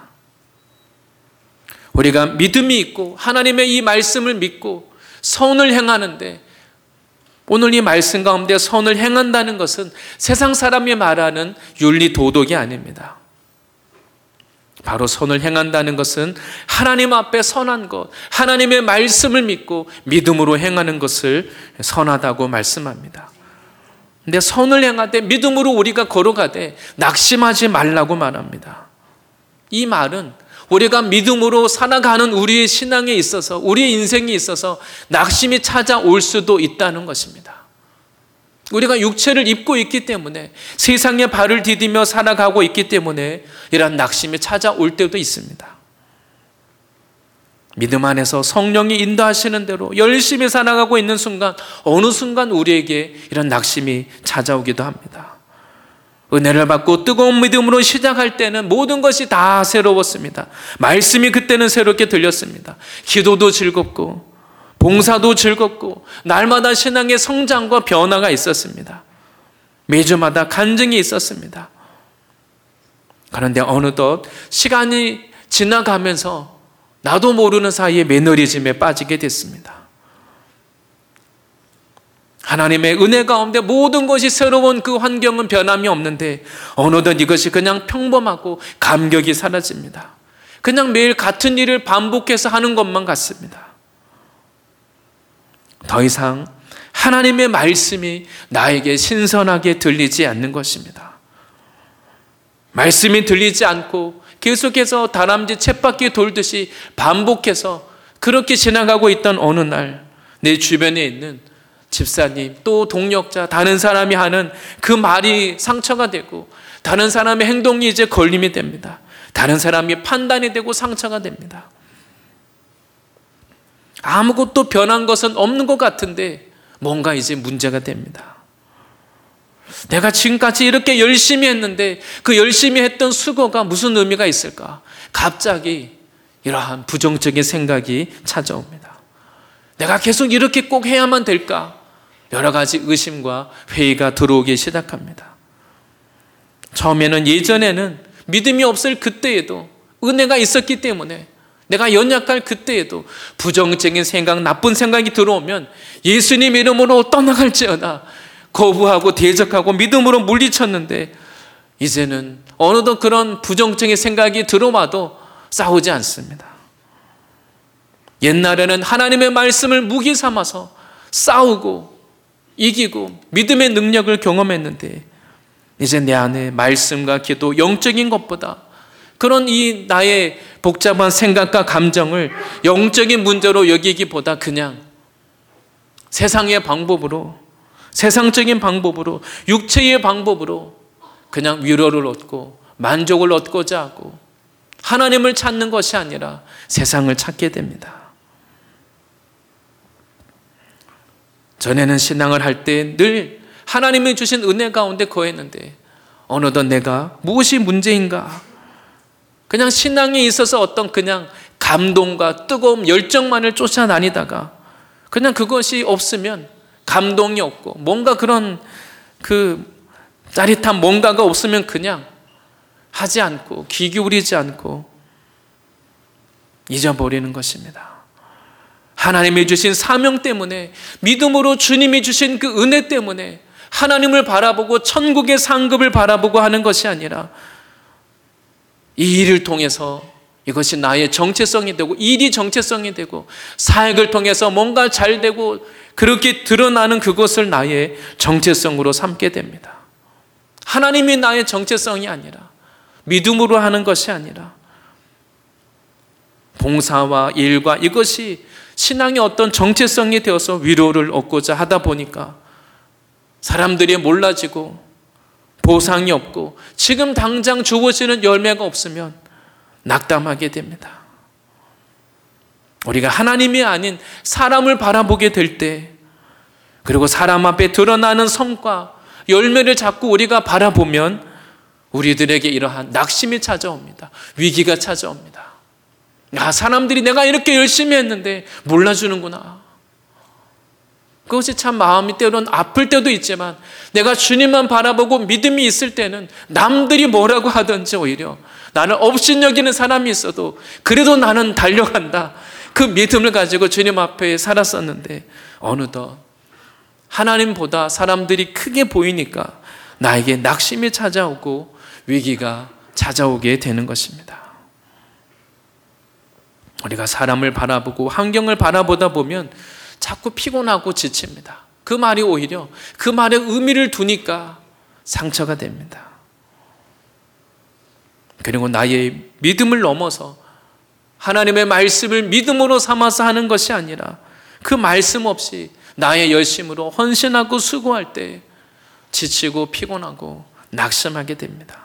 [SPEAKER 1] 우리가 믿음이 있고 하나님의 이 말씀을 믿고 선을 행하는데, 오늘 이 말씀 가운데 선을 행한다는 것은 세상 사람이 말하는 윤리 도덕이 아닙니다. 바로 선을 행한다는 것은 하나님 앞에 선한 것, 하나님의 말씀을 믿고 믿음으로 행하는 것을 선하다고 말씀합니다. 근데 선을 행하되 믿음으로 우리가 걸어가되 낙심하지 말라고 말합니다. 이 말은 우리가 믿음으로 살아가는 우리의 신앙에 있어서, 우리의 인생에 있어서 낙심이 찾아올 수도 있다는 것입니다. 우리가 육체를 입고 있기 때문에, 세상에 발을 디디며 살아가고 있기 때문에 이런 낙심이 찾아올 때도 있습니다. 믿음 안에서 성령이 인도하시는 대로 열심히 살아가고 있는 순간, 어느 순간 우리에게 이런 낙심이 찾아오기도 합니다. 은혜를 받고 뜨거운 믿음으로 시작할 때는 모든 것이 다 새로웠습니다. 말씀이 그때는 새롭게 들렸습니다. 기도도 즐겁고 봉사도 즐겁고 날마다 신앙의 성장과 변화가 있었습니다. 매주마다 간증이 있었습니다. 그런데 어느덧 시간이 지나가면서 나도 모르는 사이에 매너리즘에 빠지게 됐습니다. 하나님의 은혜 가운데 모든 것이 새로운 그 환경은 변함이 없는데 어느덧 이것이 그냥 평범하고 감격이 사라집니다. 그냥 매일 같은 일을 반복해서 하는 것만 같습니다. 더 이상 하나님의 말씀이 나에게 신선하게 들리지 않는 것입니다. 말씀이 들리지 않고 계속해서 다람쥐 쳇바퀴 돌듯이 반복해서 그렇게 지나가고 있던 어느 날, 내 주변에 있는 집사님, 또 동력자, 다른 사람이 하는 그 말이 상처가 되고, 다른 사람의 행동이 이제 걸림이 됩니다. 다른 사람이 판단이 되고 상처가 됩니다. 아무것도 변한 것은 없는 것 같은데 뭔가 이제 문제가 됩니다. 내가 지금까지 이렇게 열심히 했는데 그 열심히 했던 수고가 무슨 의미가 있을까? 갑자기 이러한 부정적인 생각이 찾아옵니다. 내가 계속 이렇게 꼭 해야만 될까? 여러 가지 의심과 회의가 들어오기 시작합니다. 처음에는, 예전에는 믿음이 없을 그때에도, 은혜가 있었기 때문에, 내가 연약할 그때에도 부정적인 생각, 나쁜 생각이 들어오면 예수님 이름으로 떠나갈지어다 거부하고 대적하고 믿음으로 물리쳤는데, 이제는 어느덧 그런 부정적인 생각이 들어와도 싸우지 않습니다. 옛날에는 하나님의 말씀을 무기 삼아서 싸우고 이기고 믿음의 능력을 경험했는데, 이제 내 안에 말씀과 기도, 영적인 것보다 그런 이 나의 복잡한 생각과 감정을 영적인 문제로 여기기보다 그냥 세상의 방법으로, 세상적인 방법으로, 육체의 방법으로 그냥 위로를 얻고 만족을 얻고자 하고 하나님을 찾는 것이 아니라 세상을 찾게 됩니다. 전에는 신앙을 할 때 늘 하나님이 주신 은혜 가운데 거했는데 어느덧 내가 무엇이 문제인가? 그냥 신앙에 있어서 어떤 그냥 감동과 뜨거움, 열정만을 쫓아다니다가 그냥 그것이 없으면, 감동이 없고 뭔가 그런 그 짜릿한 뭔가가 없으면 그냥 하지 않고 귀 기울이지 않고 잊어버리는 것입니다. 하나님이 주신 사명 때문에, 믿음으로 주님이 주신 그 은혜 때문에 하나님을 바라보고 천국의 상급을 바라보고 하는 것이 아니라 이 일을 통해서 이것이 나의 정체성이 되고, 일이 정체성이 되고, 사역을 통해서 뭔가 잘 되고 그렇게 드러나는 그것을 나의 정체성으로 삼게 됩니다. 하나님이 나의 정체성이 아니라, 믿음으로 하는 것이 아니라, 봉사와 일과 이것이 신앙의 어떤 정체성이 되어서 위로를 얻고자 하다 보니까 사람들이 몰라지고 보상이 없고 지금 당장 주어지는 열매가 없으면 낙담하게 됩니다. 우리가 하나님이 아닌 사람을 바라보게 될 때, 그리고 사람 앞에 드러나는 성과, 열매를 자꾸 우리가 바라보면 우리들에게 이러한 낙심이 찾아옵니다. 위기가 찾아옵니다. 사람들이 내가 이렇게 열심히 했는데 몰라주는구나. 그것이 참 마음이 때로는 아플 때도 있지만, 내가 주님만 바라보고 믿음이 있을 때는 남들이 뭐라고 하든지 오히려 나는 업신여기는 사람이 있어도 그래도 나는 달려간다. 그 믿음을 가지고 주님 앞에 살았었는데 어느덧 하나님보다 사람들이 크게 보이니까 나에게 낙심이 찾아오고 위기가 찾아오게 되는 것입니다. 우리가 사람을 바라보고 환경을 바라보다 보면 자꾸 피곤하고 지칩니다. 그 말이 오히려 그 말에 의미를 두니까 상처가 됩니다. 그리고 나의 믿음을 넘어서 하나님의 말씀을 믿음으로 삼아서 하는 것이 아니라 그 말씀 없이 나의 열심으로 헌신하고 수고할 때 지치고 피곤하고 낙심하게 됩니다.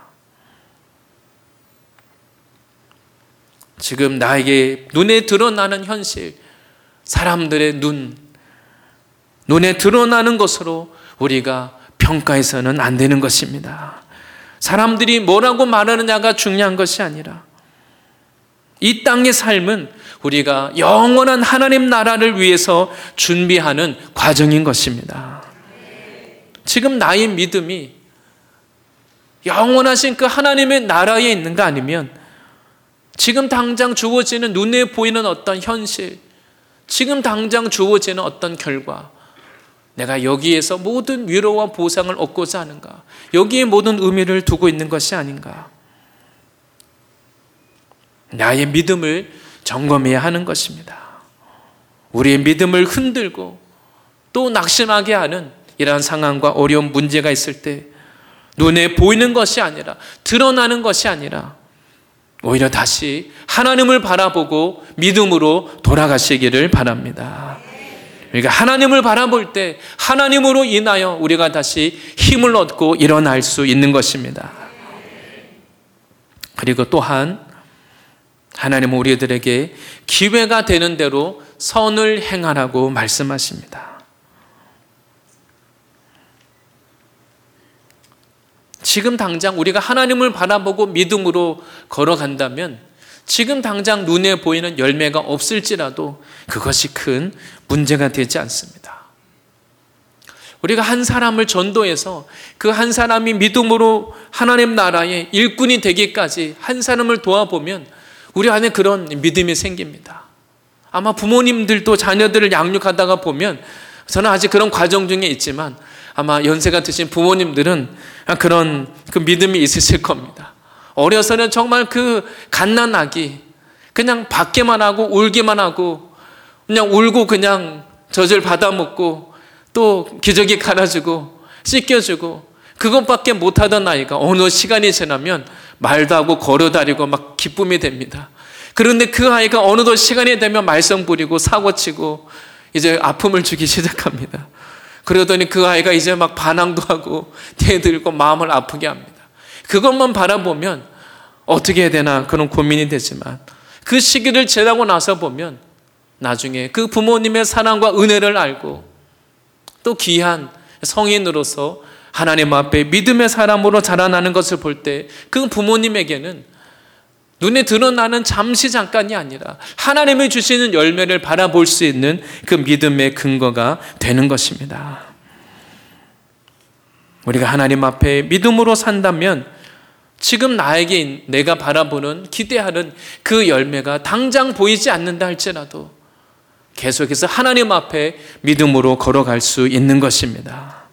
[SPEAKER 1] 지금 나에게 눈에 드러나는 현실, 사람들의 눈에 드러나는 것으로 우리가 평가해서는 안 되는 것입니다. 사람들이 뭐라고 말하느냐가 중요한 것이 아니라 이 땅의 삶은 우리가 영원한 하나님 나라를 위해서 준비하는 과정인 것입니다. 지금 나의 믿음이 영원하신 그 하나님의 나라에 있는가, 아니면 지금 당장 주어지는 눈에 보이는 어떤 현실, 지금 당장 주어지는 어떤 결과, 내가 여기에서 모든 위로와 보상을 얻고자 하는가, 여기에 모든 의미를 두고 있는 것이 아닌가. 나의 믿음을 점검해야 하는 것입니다. 우리의 믿음을 흔들고 또 낙심하게 하는 이러한 상황과 어려운 문제가 있을 때 눈에 보이는 것이 아니라, 드러나는 것이 아니라 오히려 다시 하나님을 바라보고 믿음으로 돌아가시기를 바랍니다. 그러니까 하나님을 바라볼 때 하나님으로 인하여 우리가 다시 힘을 얻고 일어날 수 있는 것입니다. 그리고 또한 하나님은 우리들에게 기회가 되는 대로 선을 행하라고 말씀하십니다. 지금 당장 우리가 하나님을 바라보고 믿음으로 걸어간다면 지금 당장 눈에 보이는 열매가 없을지라도 그것이 큰 문제가 되지 않습니다. 우리가 한 사람을 전도해서 그 한 사람이 믿음으로 하나님 나라의 일꾼이 되기까지 한 사람을 도와보면 우리 안에 그런 믿음이 생깁니다. 아마 부모님들도 자녀들을 양육하다가 보면, 저는 아직 그런 과정 중에 있지만 아마 연세가 드신 부모님들은 그런 그 믿음이 있으실 겁니다. 어려서는 정말 그 갓난아기 그냥 받기만 하고 울기만 하고 그냥 울고 그냥 젖을 받아먹고 또 기저귀 갈아주고 씻겨주고 그것밖에 못하던 아이가 어느 시간이 지나면 말도 하고 걸어다니고 막 기쁨이 됩니다. 그런데 그 아이가 어느덧 시간이 되면 말썽 부리고 사고치고 이제 아픔을 주기 시작합니다. 그러더니 그 아이가 이제 막 반항도 하고 대들고 마음을 아프게 합니다. 그것만 바라보면 어떻게 해야 되나 그런 고민이 되지만 그 시기를 지나고 나서 보면 나중에 그 부모님의 사랑과 은혜를 알고 또 귀한 성인으로서 하나님 앞에 믿음의 사람으로 자라나는 것을 볼 때 그 부모님에게는 눈에 드러나는 잠시 잠깐이 아니라 하나님이 주시는 열매를 바라볼 수 있는 그 믿음의 근거가 되는 것입니다. 우리가 하나님 앞에 믿음으로 산다면 지금 나에게 내가 바라보는 기대하는 그 열매가 당장 보이지 않는다 할지라도 계속해서 하나님 앞에 믿음으로 걸어갈 수 있는 것입니다.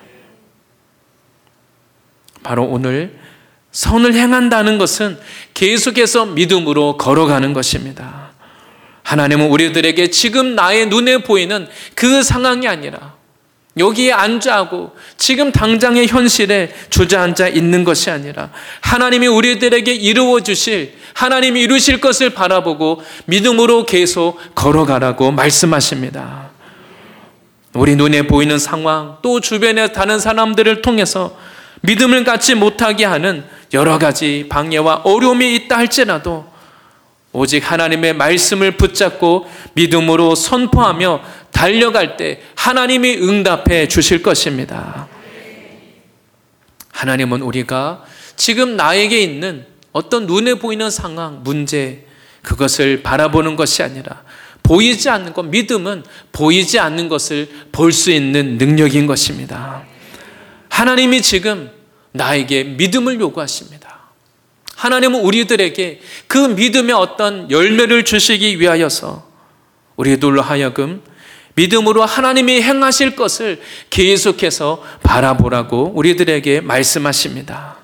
[SPEAKER 1] 바로 오늘 선을 행한다는 것은 계속해서 믿음으로 걸어가는 것입니다. 하나님은 우리들에게 지금 나의 눈에 보이는 그 상황이 아니라 여기에 앉아하고 지금 당장의 현실에 주저앉아 있는 것이 아니라 하나님이 우리들에게 이루어 주실, 하나님이 이루실 것을 바라보고 믿음으로 계속 걸어가라고 말씀하십니다. 우리 눈에 보이는 상황, 또 주변에 다른 사람들을 통해서 믿음을 갖지 못하게 하는 여러 가지 방해와 어려움이 있다 할지라도 오직 하나님의 말씀을 붙잡고 믿음으로 선포하며 달려갈 때 하나님이 응답해 주실 것입니다. 하나님은 우리가 지금 나에게 있는 어떤 눈에 보이는 상황, 문제, 그것을 바라보는 것이 아니라 보이지 않는 것, 믿음은 보이지 않는 것을 볼 수 있는 능력인 것입니다. 하나님이 지금 나에게 믿음을 요구하십니다. 하나님은 우리들에게 그 믿음의 어떤 열매를 주시기 위하여서 우리들로 하여금 믿음으로 하나님이 행하실 것을 계속해서 바라보라고 우리들에게 말씀하십니다.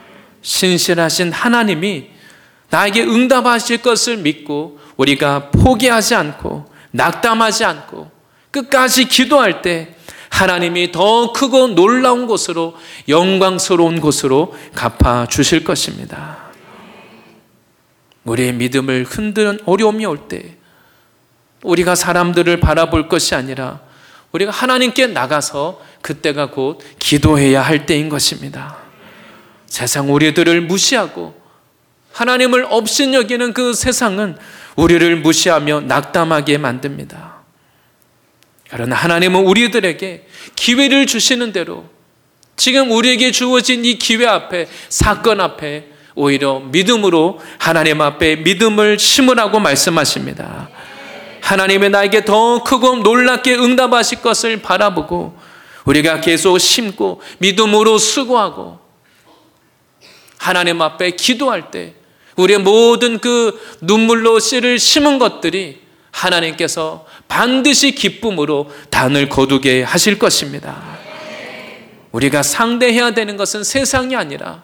[SPEAKER 1] 신실하신 하나님이 나에게 응답하실 것을 믿고 우리가 포기하지 않고 낙담하지 않고 끝까지 기도할 때 하나님이 더 크고 놀라운 곳으로, 영광스러운 곳으로 갚아주실 것입니다. 우리의 믿음을 흔드는 어려움이 올 때 우리가 사람들을 바라볼 것이 아니라 우리가 하나님께 나가서 그때가 곧 기도해야 할 때인 것입니다. 세상 우리들을 무시하고 하나님을 업신여기는 그 세상은 우리를 무시하며 낙담하게 만듭니다. 그러나 하나님은 우리들에게 기회를 주시는 대로 지금 우리에게 주어진 이 기회 앞에, 사건 앞에 오히려 믿음으로 하나님 앞에 믿음을 심으라고 말씀하십니다. 하나님이 나에게 더 크고 놀랍게 응답하실 것을 바라보고 우리가 계속 심고 믿음으로 수고하고 하나님 앞에 기도할 때 우리의 모든 그 눈물로 씨를 심은 것들이 하나님께서 반드시 기쁨으로 단을 거두게 하실 것입니다. 우리가 상대해야 되는 것은 세상이 아니라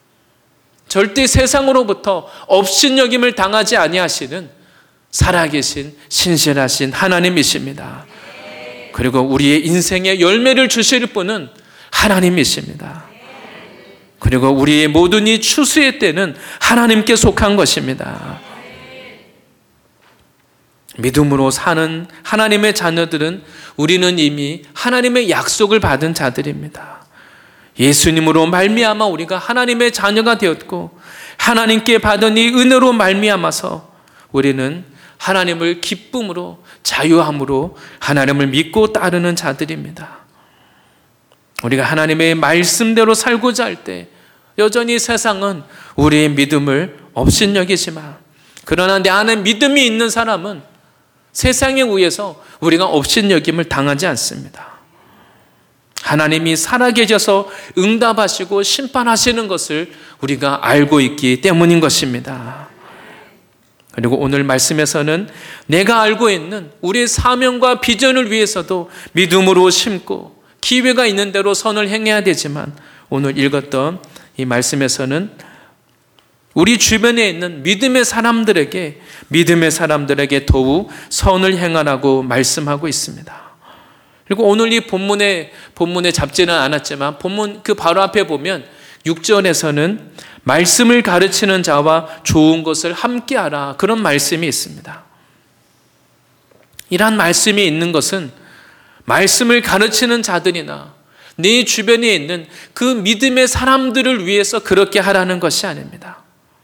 [SPEAKER 1] 절대 세상으로부터 업신여김을 당하지 아니하시는 살아계신 신실하신 하나님이십니다. 그리고 우리의 인생에 열매를 주실 분은 하나님이십니다. 그리고 우리의 모든 이 추수의 때는 하나님께 속한 것입니다. 믿음으로 사는 하나님의 자녀들은 우리는 이미 하나님의 약속을 받은 자들입니다. 예수님으로 말미암아 우리가 하나님의 자녀가 되었고 하나님께 받은 이 은혜로 말미암아서 우리는 하나님을 기쁨으로 자유함으로 하나님을 믿고 따르는 자들입니다. 우리가 하나님의 말씀대로 살고자 할 때 여전히 세상은 우리의 믿음을 업신여기지만 그러나 내 안에 믿음이 있는 사람은 세상에 의해서 우리가 업신여김을 당하지 않습니다. 하나님이 살아계셔서 응답하시고 심판하시는 것을 우리가 알고 있기 때문인 것입니다. 그리고 오늘 말씀에서는 내가 알고 있는 우리의 사명과 비전을 위해서도 믿음으로 심고 기회가 있는 대로 선을 행해야 되지만 오늘 읽었던 이 말씀에서는 우리 주변에 있는 믿음의 사람들에게 더욱 선을 행하라고 말씀하고 있습니다. 그리고 오늘 이 본문에 잡지는 않았지만 본문 그 바로 앞에 보면 6절에서는 말씀을 가르치는 자와 좋은 것을 함께하라 그런 말씀이 있습니다. 이러한 말씀이 있는 것은 말씀을 가르치는 자들이나 네 주변에 있는 그 믿음의 사람들을 위해서 그렇게 하라는 것이 아닙니다.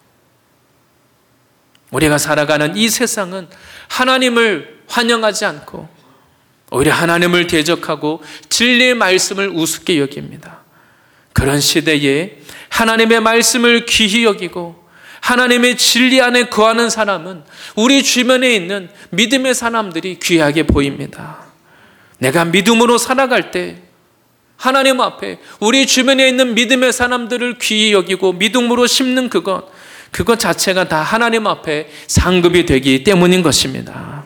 [SPEAKER 1] 우리가 살아가는 이 세상은 하나님을 환영하지 않고 오히려 하나님을 대적하고 진리의 말씀을 우습게 여깁니다. 그런 시대에 하나님의 말씀을 귀히 여기고 하나님의 진리 안에 거하는 사람은 우리 주변에 있는 믿음의 사람들이 귀하게 보입니다. 내가 믿음으로 살아갈 때 하나님 앞에 우리 주변에 있는 믿음의 사람들을 귀히 여기고 믿음으로 심는 그것 자체가 다 하나님 앞에 상급이 되기 때문인 것입니다.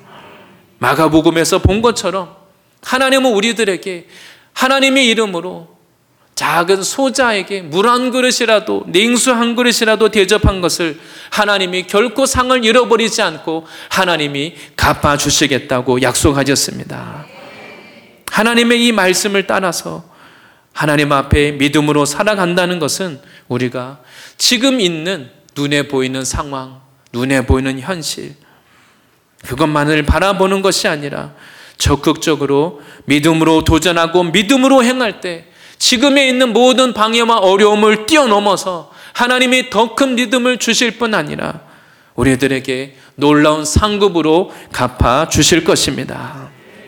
[SPEAKER 1] 마가복음에서 본 것처럼 하나님은 우리들에게 하나님의 이름으로 작은 소자에게 물 한 그릇이라도, 냉수 한 그릇이라도 대접한 것을 하나님이 결코 상을 잃어버리지 않고 하나님이 갚아주시겠다고 약속하셨습니다. 하나님의 이 말씀을 따라서 하나님 앞에 믿음으로 살아간다는 것은 우리가 지금 있는 눈에 보이는 상황, 눈에 보이는 현실, 그것만을 바라보는 것이 아니라 적극적으로 믿음으로 도전하고 믿음으로 행할 때 지금에 있는 모든 방해와 어려움을 뛰어넘어서 하나님이 더 큰 믿음을 주실 뿐 아니라 우리들에게 놀라운 상급으로 갚아 주실 것입니다.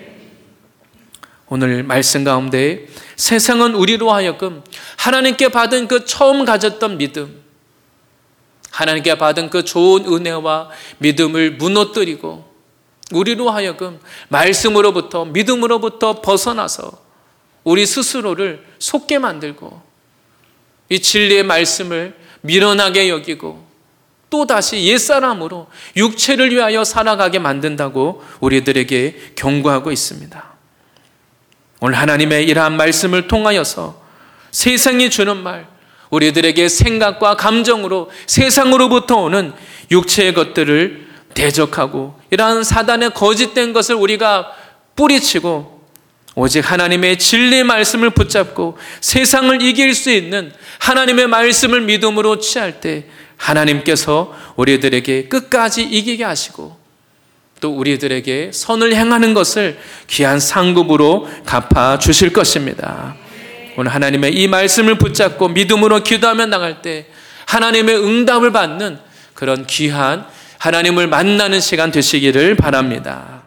[SPEAKER 1] 오늘 말씀 가운데 세상은 우리로 하여금 하나님께 받은 그 처음 가졌던 믿음, 하나님께 받은 그 좋은 은혜와 믿음을 무너뜨리고 우리로 하여금 말씀으로부터, 믿음으로부터 벗어나서 우리 스스로를 속게 만들고 이 진리의 말씀을 미련하게 여기고 또다시 옛사람으로 육체를 위하여 살아가게 만든다고 우리들에게 경고하고 있습니다. 오늘 하나님의 이러한 말씀을 통하여서 세상이 주는 말, 우리들에게 생각과 감정으로 세상으로부터 오는 육체의 것들을 대적하고 이러한 사단의 거짓된 것을 우리가 뿌리치고 오직 하나님의 진리의 말씀을 붙잡고 세상을 이길 수 있는 하나님의 말씀을 믿음으로 취할 때 하나님께서 우리들에게 끝까지 이기게 하시고 또 우리들에게 선을 행하는 것을 귀한 상급으로 갚아 주실 것입니다. 오늘 하나님의 이 말씀을 붙잡고 믿음으로 기도하며 나갈 때 하나님의 응답을 받는 그런 귀한 하나님을 만나는 시간 되시기를 바랍니다.